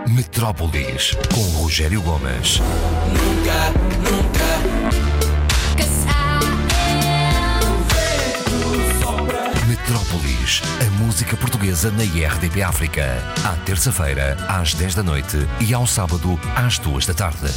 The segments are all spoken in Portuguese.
Metrópolis, com Rogério Gomes. Nunca. Metrópolis, a música portuguesa na RDP África. À terça-feira, às 10 da noite e ao sábado, às 2 da tarde.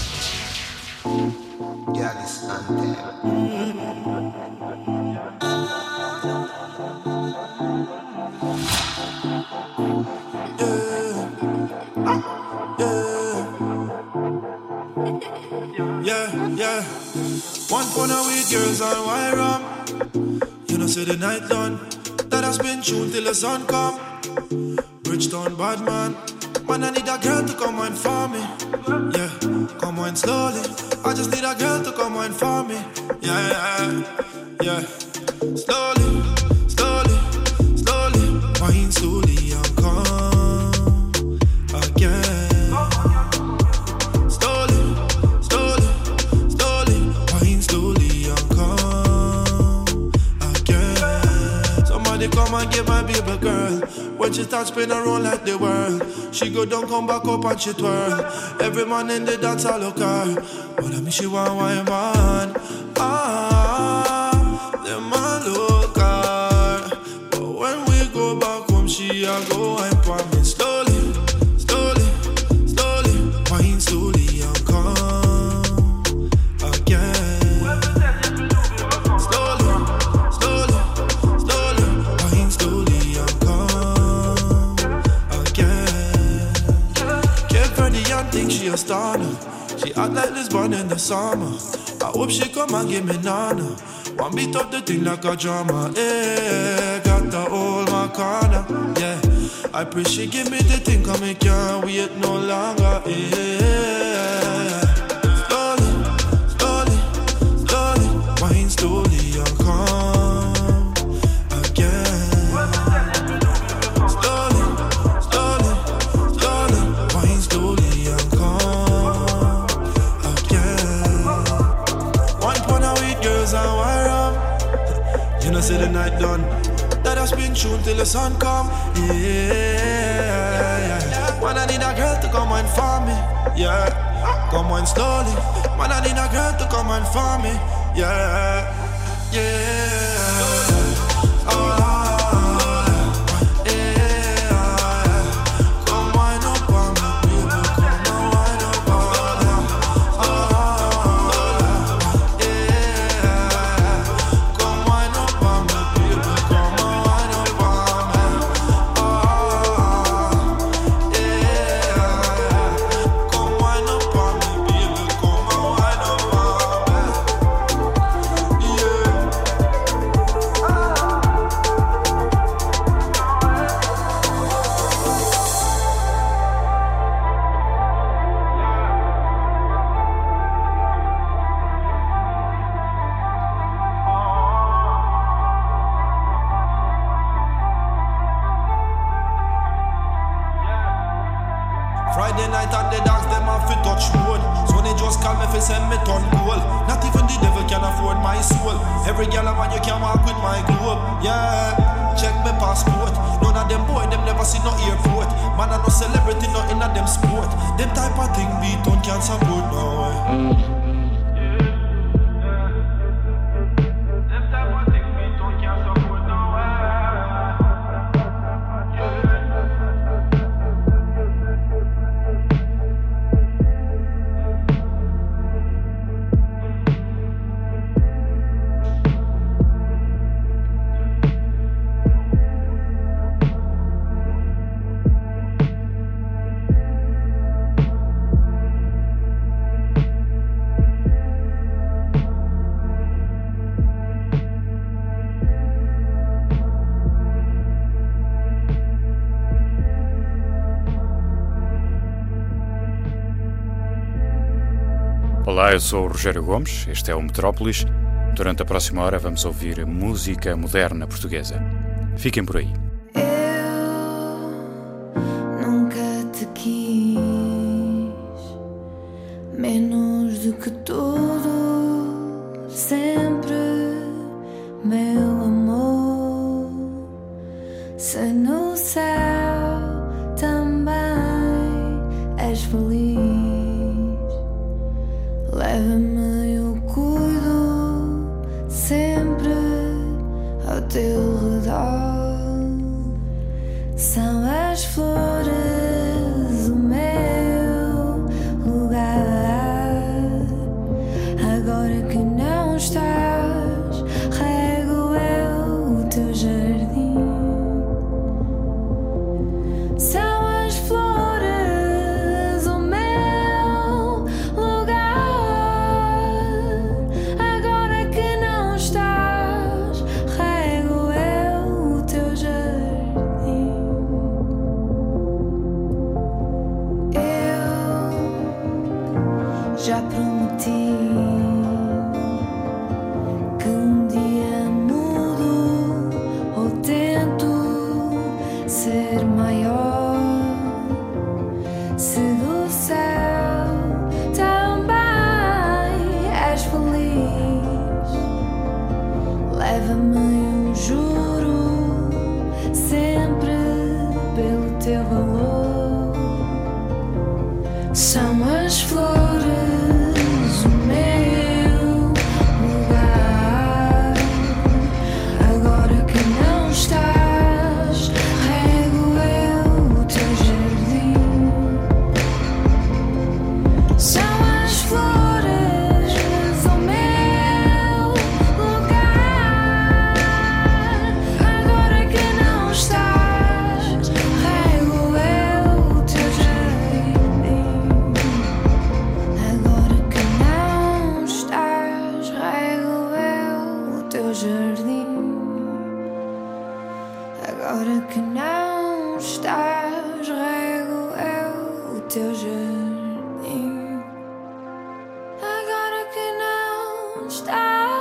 Yeah. One corner with girls on wire up. You know, say the night done. That has been tuned till the sun come. Bridgetown bad man. Man, I need a girl to come wine for me. Yeah, come wine slowly. I just need a girl to come wine for me. Yeah. Slowly. Wine slowly and come again. Come and get my baby girl. When she starts spinning around like the world, she go down, come back up and she twirl. Every man in the dance I look her, but I mean she want wine man. Them man look her, but when we go back home, she a go wine for me slowly. Wine slowly and come again. Think she a star now. She act like Lisbon in the summer. I hope she come and give me nana. One beat up the thing like a drama. Got the old my corner. Yeah, I pray she give me the thing, cause me can't wait no longer. Slowly, wine slowly and come again. Slowly, wine slowly. And wire up. You know, say the night done. That has been tuned till the sun come. Yeah. Man, I need a girl to come wine for me. Yeah, come wine slowly. Man, I need a girl to come wine for me. Yeah. Friday night at the dogs, them have to touch road. So they just call me for send me ton goal. Not even the devil can afford my soul. Every girl I want you can walk with my globe. Yeah, check my passport. None of them boy, them never see no airport. Man, I no celebrity, not in a them sport. Them type of thing beat on can't support no way. Olá, eu sou o Rogério Gomes, este é o Metrópolis. Durante a próxima hora vamos ouvir música moderna portuguesa. Fiquem por aí. Eu nunca te quis menos do que tudo, sempre, meu amor. Se no céu também és feliz. Leva-me, eu cuido sempre ao teu redor. São as flores o meu lugar. Agora que não estás, rego eu o teu jardim. São as flores o meu lugar. Agora que não estás, rego eu o teu jardim. Eu já prometi que um dia mudo ou tento ser maior. Se do céu também és feliz, leva-me, eu juro, sempre pelo teu valor. São as flores o meu lugar. Agora que não estás, rego eu o teu jardim. São as flores o meu lugar. Agora que não estás, rego eu o teu jardim. Agora que não estás, rego eu o teu jardim. Agora que não estás, rego eu o teu jardim. Agora que não estás,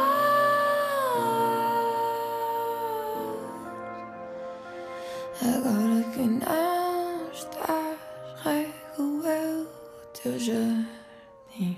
agora que não estás, rego eu o teu jardim.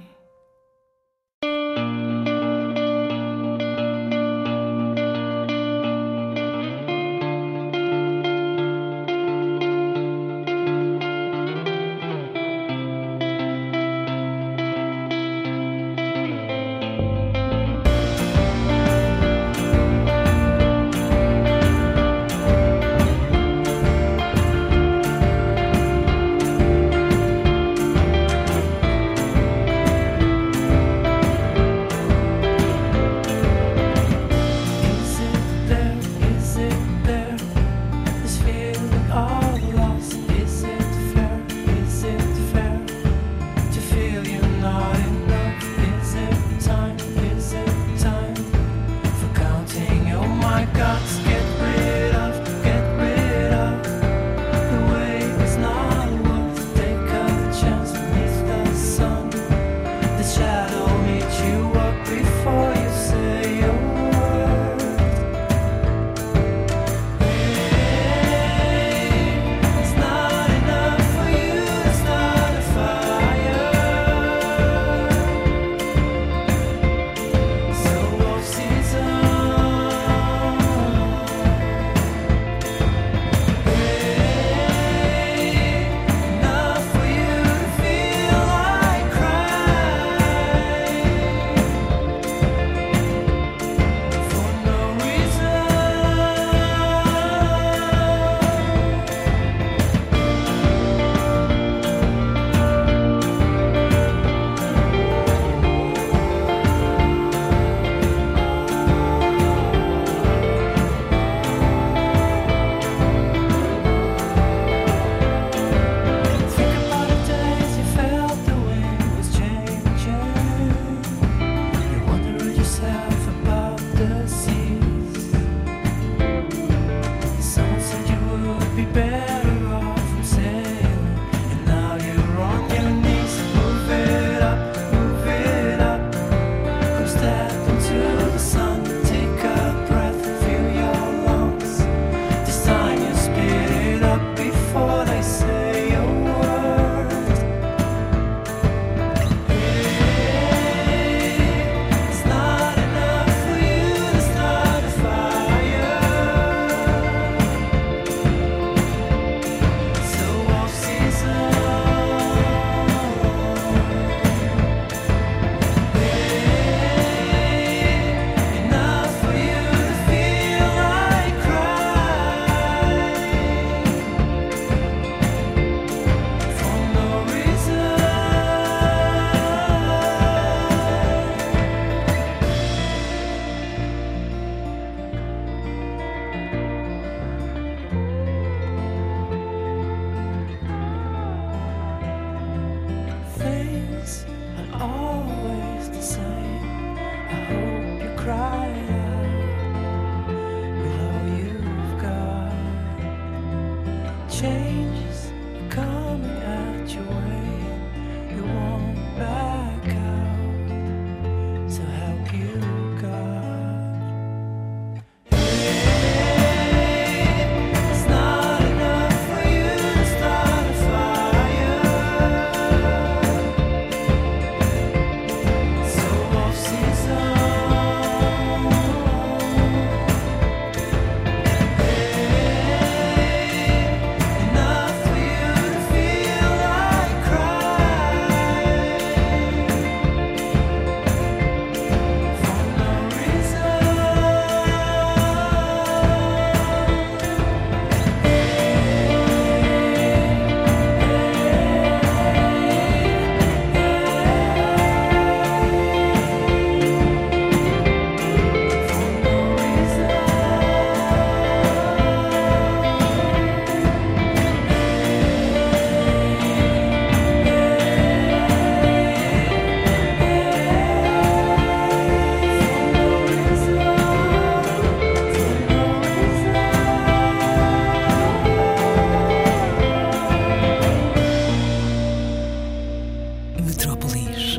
Metrópolis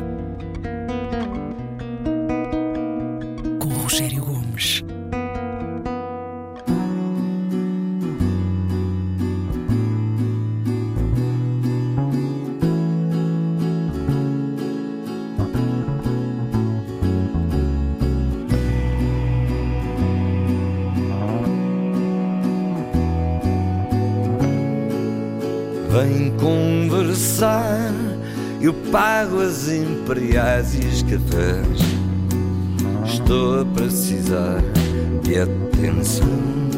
com Rogério Gomes. Vem conversar, eu pago as imperiais e os cafés. Estou a precisar de atenção.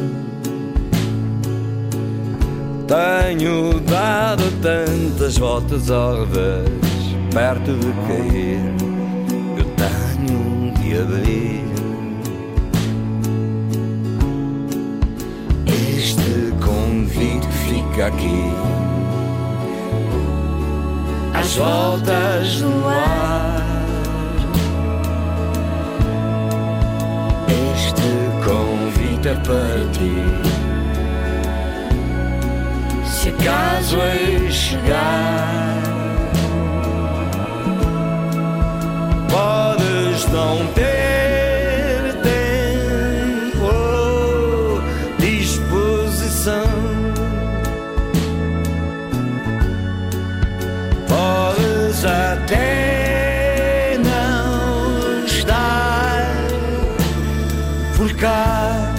Tenho dado tantas voltas ao revés, perto de cair, eu tenho que abrir. Este convite fica aqui, às voltas no ar. Este convite é para ti, se acaso ei chegar. Podes não ter tempo ou disposição, até não estar por cá.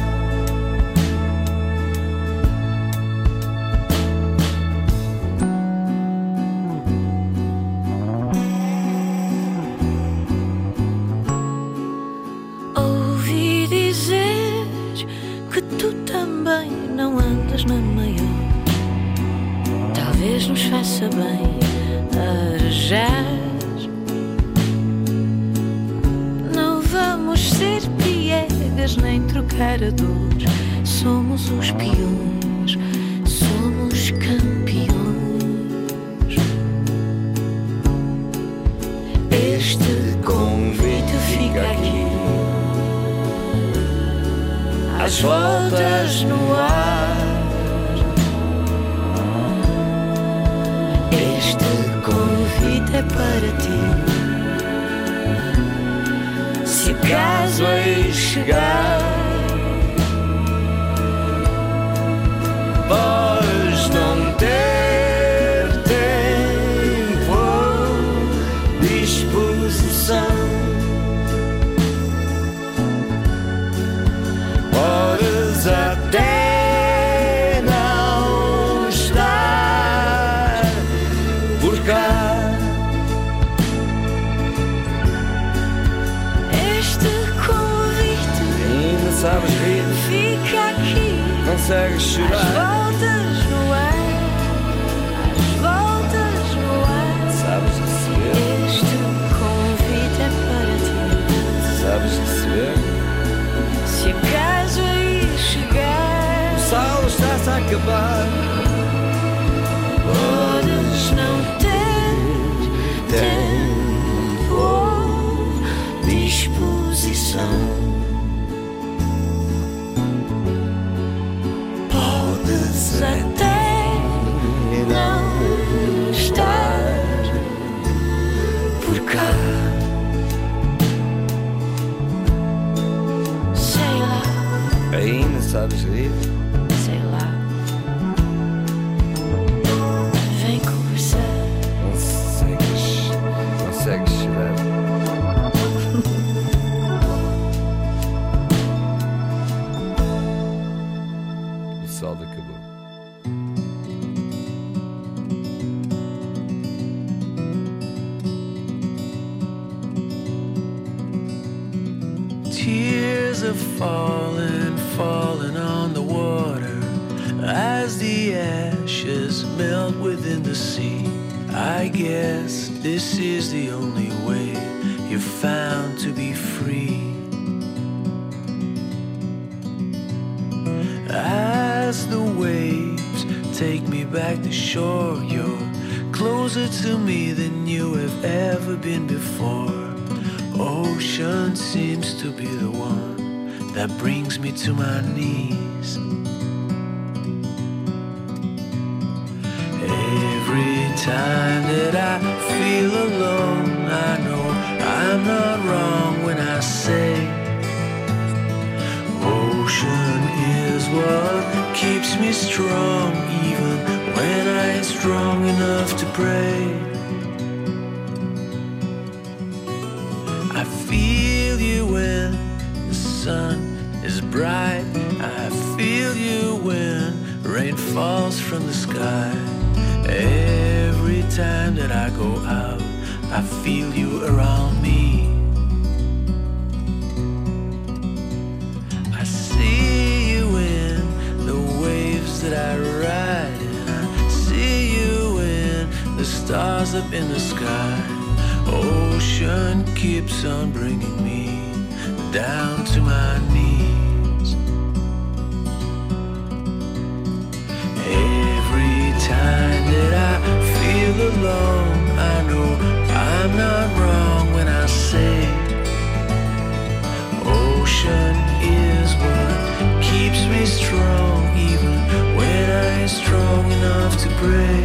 Ouvi dizer que tu também não andas na maior. Talvez nos faça bem arejar. Não vamos ser piegas nem trocar a dor. Somos os peões, somos campeões. Este convite fica aqui, às voltas no ar. Este convite é para ti, se acaso ei chegar. Podes não ter tempo ou disposição, podes até não estar por cá. Este convite Ainda sabes rir, fica aqui, consegues chorar, às voltas no ar, às voltas no ar. sabes receber, Este convite é para ti, sabes receber. se acaso aí chegar. O sol está-se a acabar, Podes não ter tempo ou disposição, podes até não estar por cá. sei lá, Ainda sabes rir, sei lá. Vem conversar. consegues chorar. O sol acabou. Tears are falling, falling on the water as the ashes melt within the sea. I guess this is the only way you've found to be free. As the waves take me back to shore, you're closer to me than you have ever been before. Ocean seems to be the one that brings me to my knees. Every time that I feel alone, pray. I feel you when the sun is bright. I feel you when rain falls from the sky. Every time that I go out, I feel you around me. I see you in the waves that I ride, and I see you in the stars up in the sky. Ocean keeps on bringing me down to my knees. Every time that I feel alone, I know I'm not wrong when I say ocean is what keeps me strong, even when I ain't strong enough to pray.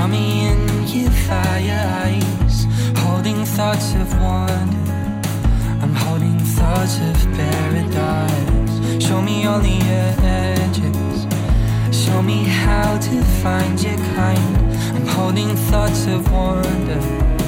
me in your fire eyes, holding thoughts of wonder. I'm holding thoughts of paradise. Show me all the edges, show me how to find your kind. I'm holding thoughts of wonder.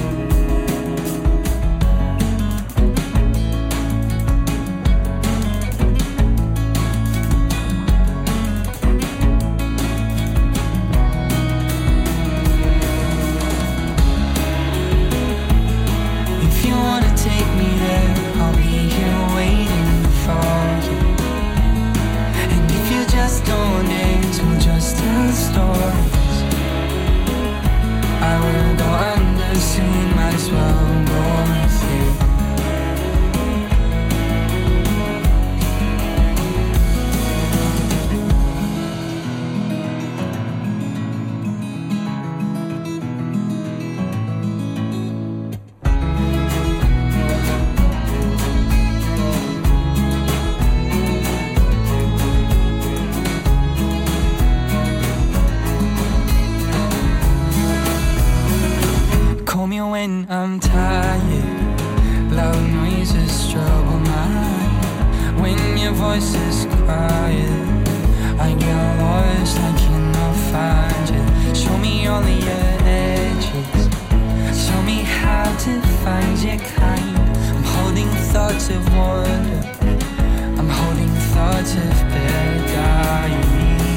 When I'm tired, loud noises trouble my mind. When your voice is quiet, I get lost, I cannot find you. Show me all the edges, show me how to find your kind. I'm holding thoughts of wonder, I'm holding thoughts of paradise.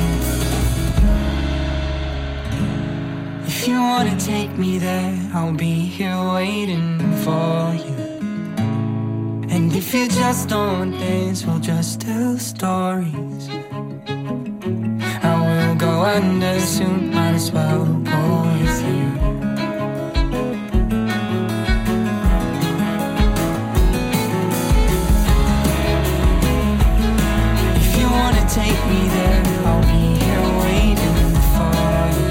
If you wanna take me there, I'll be here waiting for you. And if you just don't dance, we'll just tell stories. I will go under soon, might as well go with you. If you wanna take me there, I'll be here waiting for you.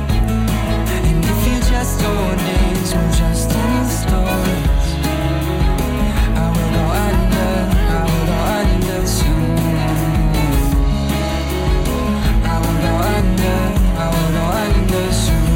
Just don't dance, we'll just tell stories. I will go under soon. I will go under soon.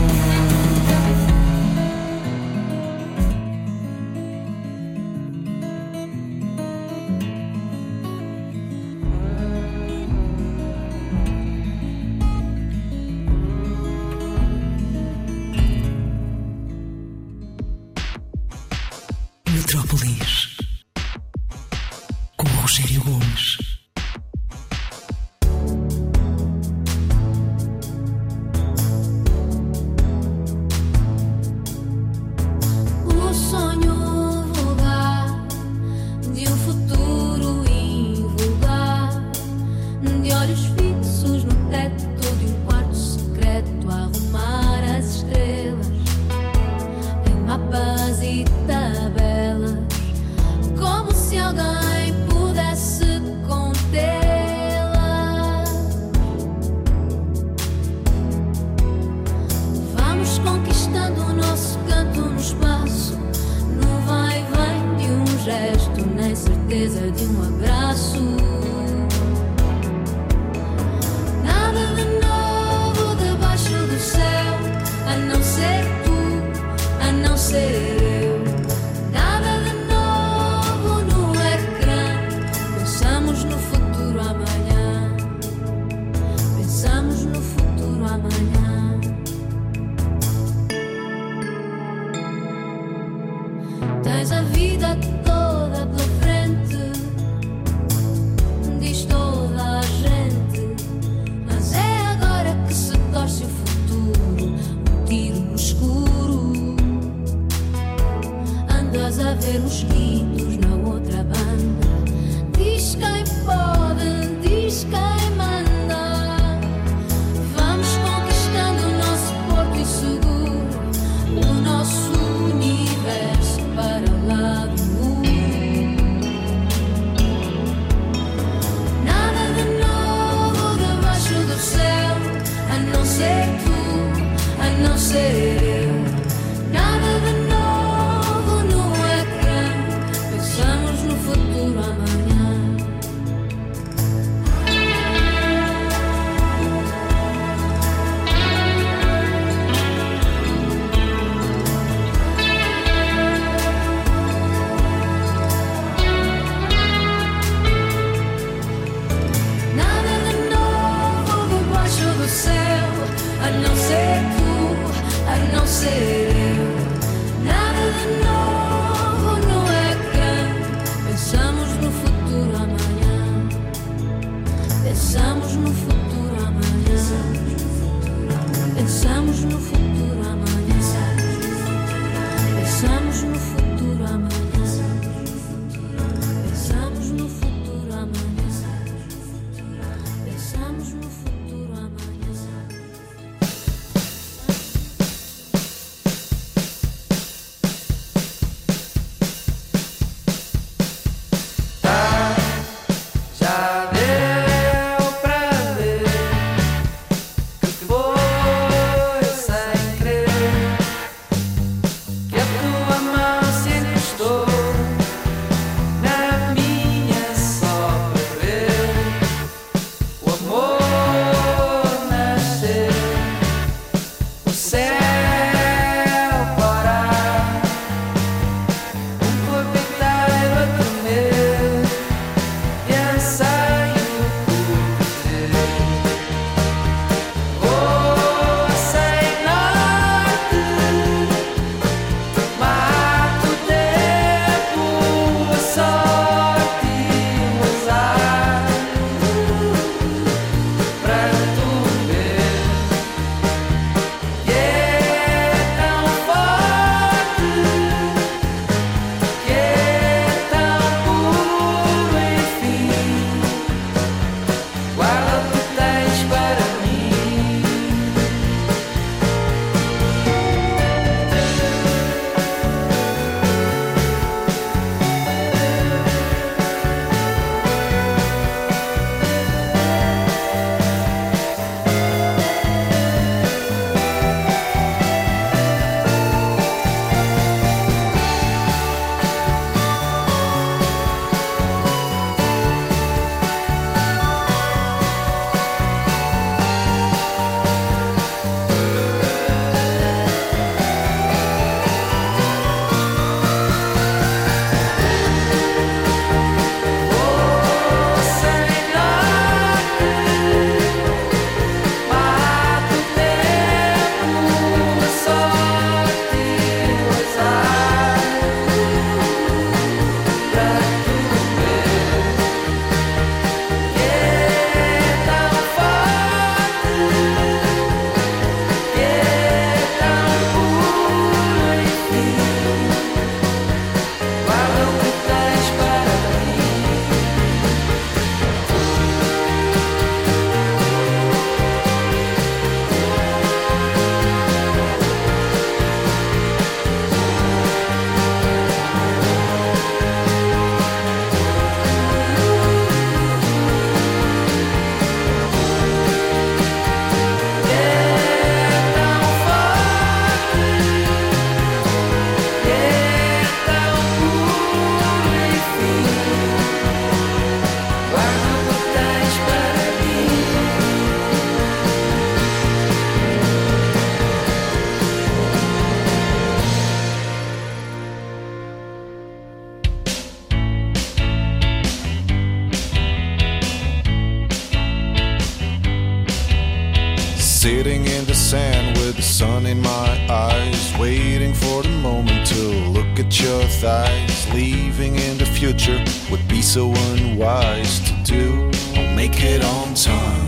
Metrópolis com Rogério Gomes. O sonho vulgar de um futuro invulgar, de olhos fixos no teto de um quarto secreto, a arrumar as estrelas em mapas e tabelas, como se alguém pudesse contê-la. Vamos conquistando o nosso canto no espaço, no vai e vem de um gesto, na incerteza de um abraço. Nada de novo debaixo do céu, a não ser tu, a não ser eu. Nada de novo no ecrã. Pensamos no futuro amanhã. Pensamos no futuro amanhã. Tens a vida toda pela frente, diz toda a gente, mas é agora que se torce o futuro, um tiro no escuro. Andas a ver mosquitos na outra banda. Diz quem pode, diz quem manda. Vamos conquistando o nosso porto inseguro, o nosso universo para lá do muro. Nada de novo debaixo do céu, a não ser tu, a não ser eu. Nada de novo no ecrã. Pensamos no futuro amanhã. Pensamos no futuro amanhã. Pensamos no futuro amanhã. Pensamos no futuro amanhã. Já deu pra ver que foi sem querer que a tua mão se encostou na minha só para ver o amor nascer, o céu parar, corpo inteiro a tremer. Anseio por dizer, vou sem norte, mato o tempo, a sorte e o azar, para tu ver que é tão forte, que é tão puro, enfim. Guarda o que tens para mim. Sem norte, mato o tempo, a sorte e o azar, para tu ver que é tão forte, que é tão puro, enfim. Guarda o que tens para mim. Que é tão forte, que é tão puro, enfim. Guarda o que tens para mim. Sitting in the sand with the sun in my eyes, waiting for the moment to look at your thighs. Leaving in the future would be so unwise to do. I'll make it on time.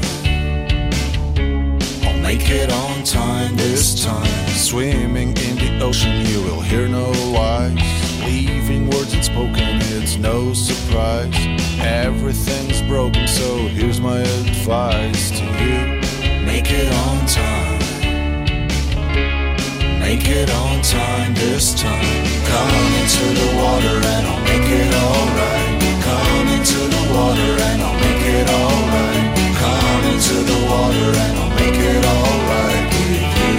I'll make it on time this time. Swimming in the ocean, you will hear no lies. Leaving words unspoken, it's no surprise. Everything's broken, so here's my advice to you. Make it on time. Make it on time this time. Come into the water and I'll make it alright. Come into the water and I'll make it alright. Come into the water and I'll make it alright with you.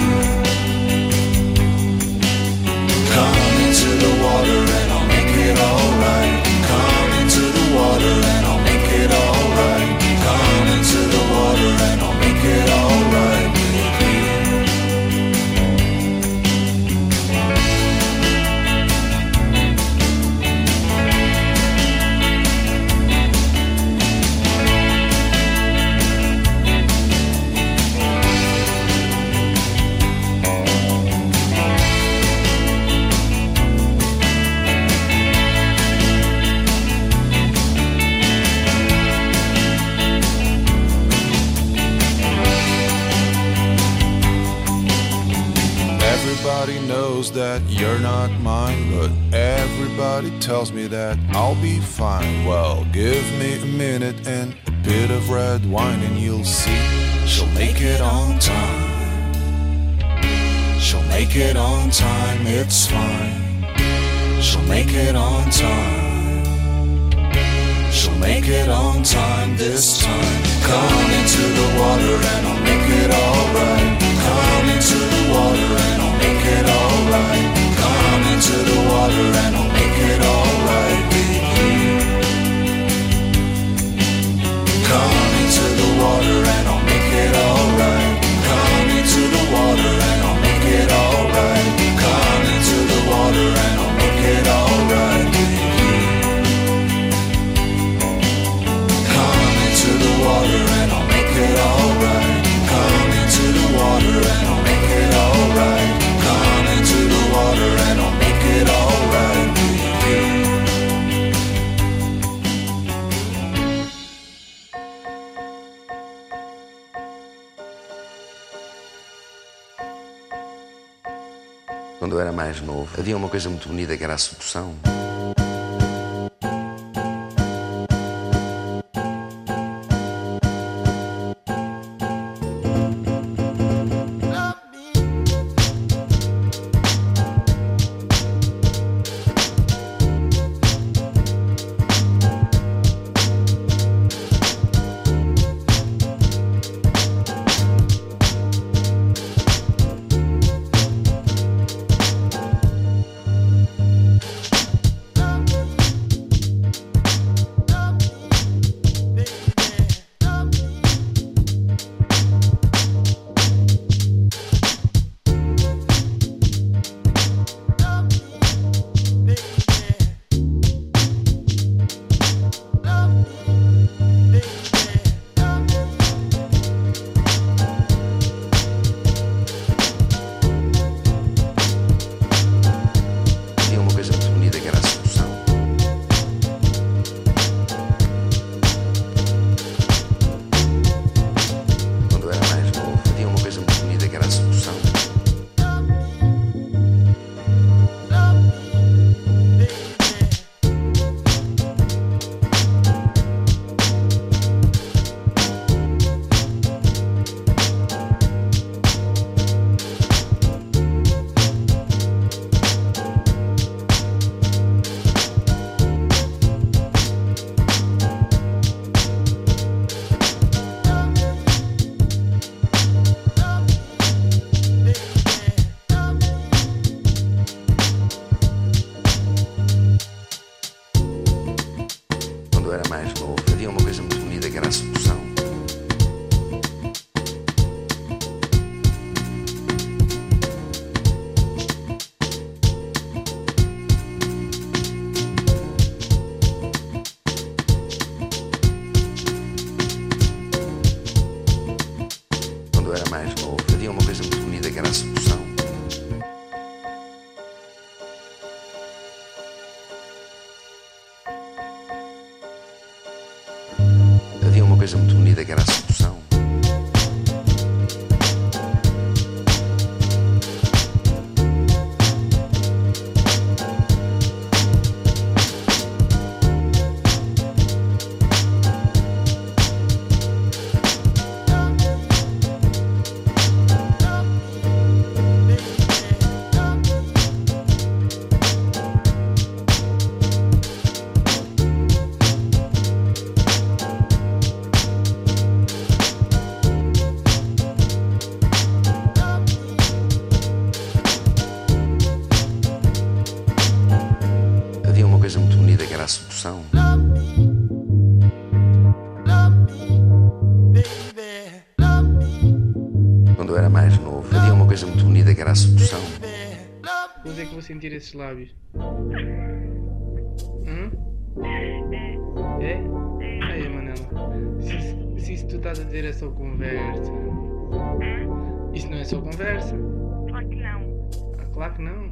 Come into the water and I'll make it alright. Come into the water and I'll make it alright. Come into the water and I'll make it alright with you. Everybody knows that you're not mine, but everybody tells me that I'll be fine. Well, give me a minute and a bit of red wine and you'll see she'll make it on time. She'll make it on time, it's fine. She'll make it on time. She'll make it on time this time. Come into the water and I'll make it alright. Come into the water and I'll make it alright. Come into the water and I'll make it alright with you. Come into the water and I'll make it alright. Come into the water and I'll make it alright. Come into the water and I'll make it alright with you. Come into the water and I'll make it alright. Come into the water and I'll make it alright. Come into the water and I'll make it alright with you. Quando eu era mais novo, havia uma coisa muito bonita que era a sedução. Coisa muito bonita que era a sedução. Quando eu era mais novo, havia uma coisa muito bonita que era a sedução. Onde é que vou sentir esses lábios? É? Ai, Manela, se isso tu estás a dizer é só conversa. Isso não é só conversa? Claro que não. Ah, claro que não.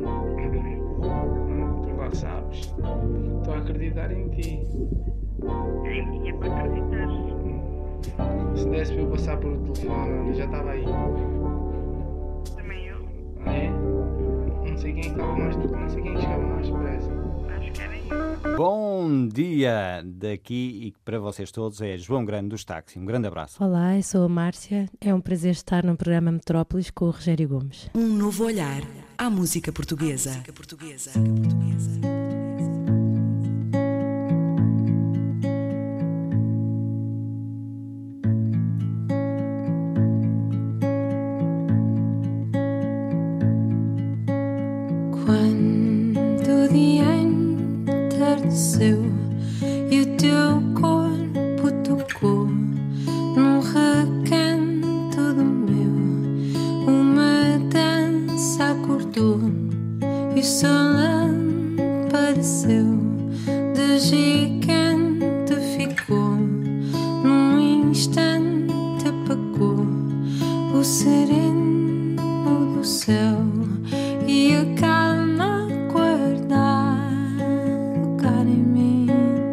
Tu lá sabes. Estou a acreditar em ti. Em mim é para acreditar. Se desse para eu passar por o telefone, já estava aí. Também eu. Ah, é? acaba mais, tipo, não sei quem chegava mais depressa. Acho que era isso. Bom dia daqui e para vocês todos é João Grande dos Táxi. Um grande abraço. Olá, eu sou a Márcia. É um prazer estar no programa Metrópolis com o Rogério Gomes. Um novo olhar à música portuguesa. Quando o dia entardeceu e o teu corpo tocou num recanto do meu, uma dança acordou e o sol apareceu, de gigante ficou, num instante apagou o sereno do céu e a calma guardar lugar em mim,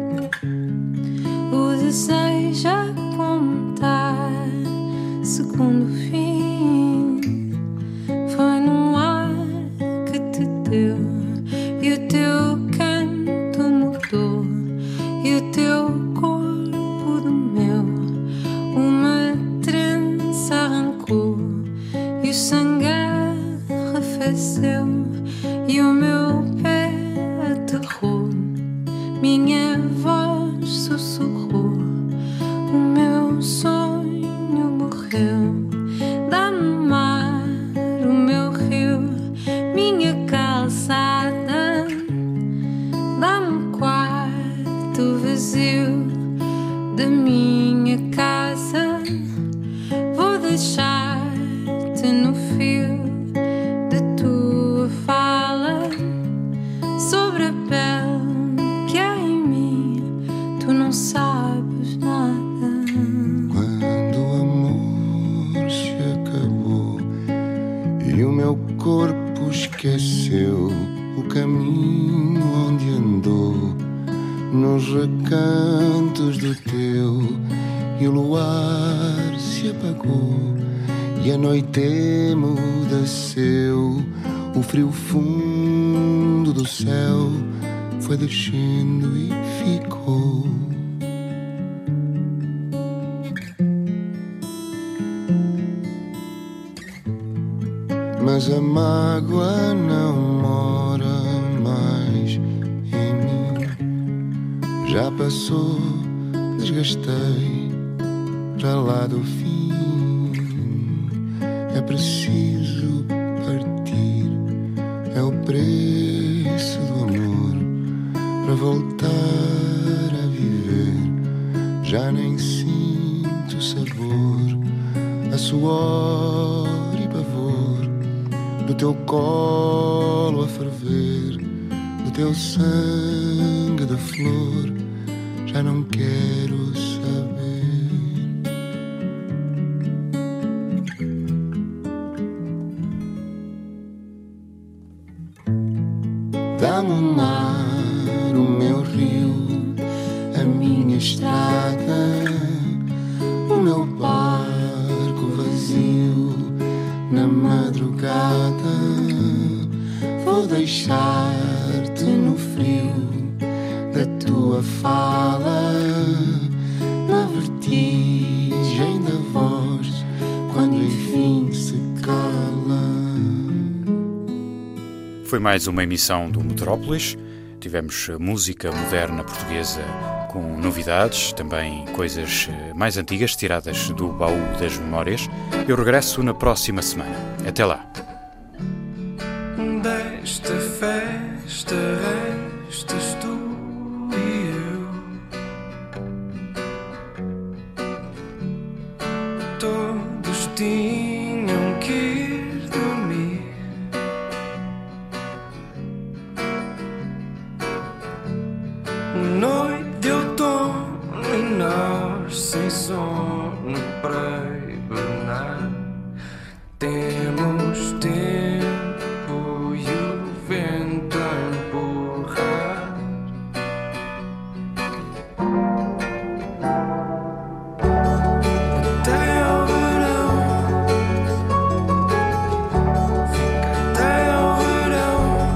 o desejo a contar segundo o fim, foi no ar que te deu e o teu canto mudou e o teu corpo do meu, uma trança arrancou e o sangue arrefeceu e o meu pé aterrou, minha voz sussurrou, o meu sonho morreu. Dá-me mar, o meu rio, minha calçada, dá-me quarto vazio da minha casa, vou deixar-te no fio da tua fala, sobre a pele que há em mim, tu não sabes nada. Quando o amor se acabou e o meu corpo esqueceu o caminho onde andou, nos recantos do teu, e o luar se apagou e a noite emudeceu, o frio fundo do céu foi descendo e ficou. Mas a mágoa não mora mais em mim, já passou, desgastei para lá do fim. É preciso partir, é o preço do amor, para voltar a viver. Já nem sinto sabor, a suor e pavor do teu colo a ferver, do teu sangue de flor, já não quero saber. Dá-me o mar, o meu rio, a minha estrada, o meu barco vazio na madrugada. Vou deixar-te no frio da tua fala, na vertigem da voz, quando enfim se cala. Foi mais uma emissão do Metrópolis. Tivemos música moderna portuguesa com novidades, também coisas mais antigas tiradas do baú das memórias. Eu regresso na próxima semana. Até lá. Desta festa restas tu e eu. Todos tinham que ir dormir. Noite de outono e nós sem sono para hibernar. Temos tempo e o vento a empurrar. Até ao verão, fica até ao verão.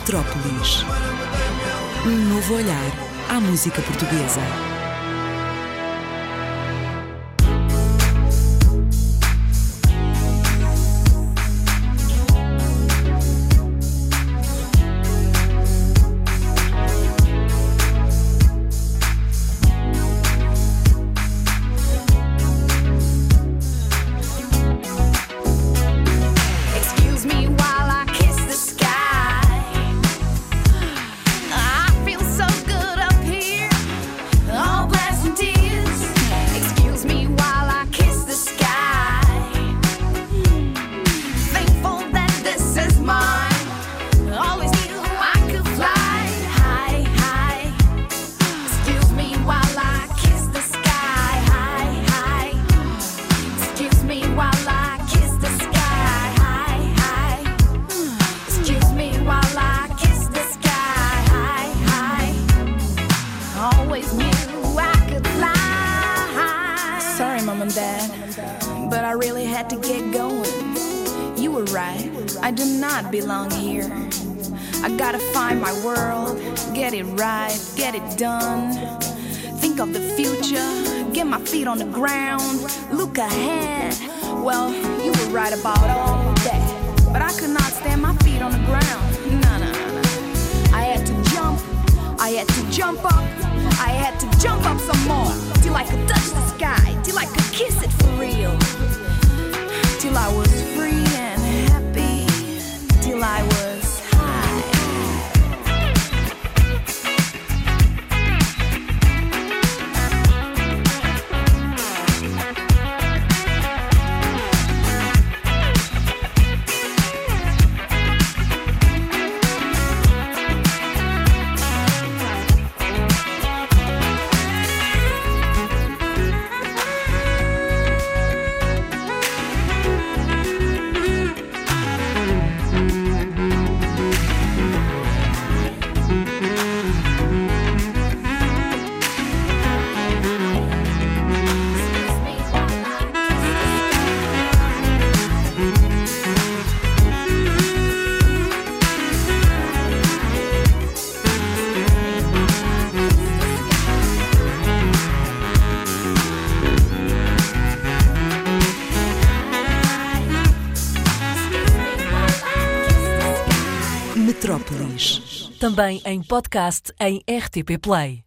Metrópolis. Um novo olhar à música portuguesa. I do not belong here. I gotta find my world, get it right, get it done. Think of the future, get my feet on the ground, look ahead. Well, you were right about all that, but I could not stand my feet on the ground. No. I had to jump up, I had to jump up some more, till I could touch the sky, till I could kiss it for real, till I was free and happy, till I was high. Metrópolis. Também em podcast em RTP Play.